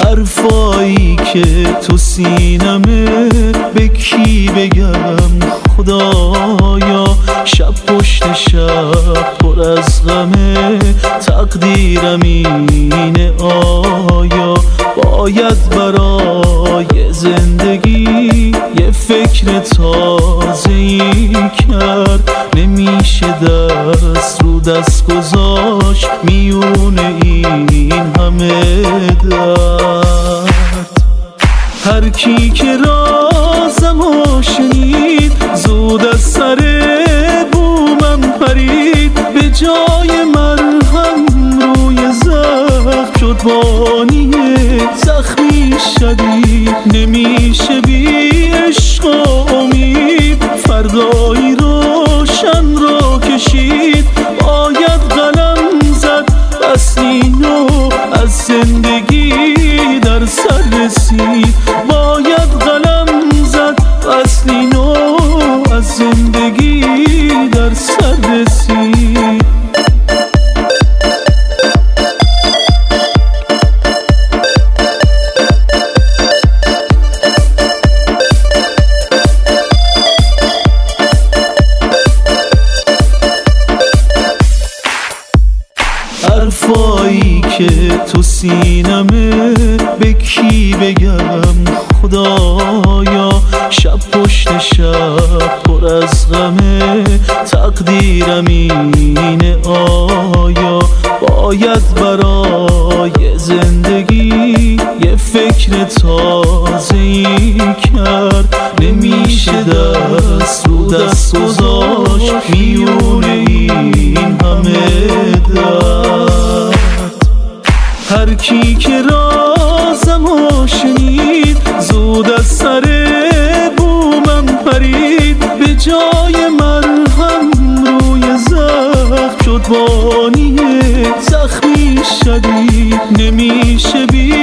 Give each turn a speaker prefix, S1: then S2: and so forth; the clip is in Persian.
S1: حرفایی که تو سینمه به کی بگم خدایا؟ شب پشت شب پر از غمه، تقدیرم اینه آیا باید برای زندگی یه فکر تازه‌ای کرد؟ نمیشه دست رو دست گذاشت میونه این همه درد. هر کی که رازمو شنید زود از سر بومم پرید، به جای مرهم روی زخم شد بانی زخمی شدید. نمیشه بی عشق و امید فردایی روشن رو کشید، باید قلم زد فصلی نو از زندگی در سر رسید، باید قلم زد فصلی نو از زندگی در سر رسید. حرفایی که تو سینمه به کی بگم خدایا؟ شب پشت شب پر از غمه، تقدیرم اینه آیا باید برای زندگی یه فکر تازه‌ای کرد؟ نمیشه دست رو دست گذاشت میونه این همه درد. هر کی که رازمو شنید زود از سر بومم پرید، به جای مرهم روی زخم شد بانی زخمی شدید. نمیشه بی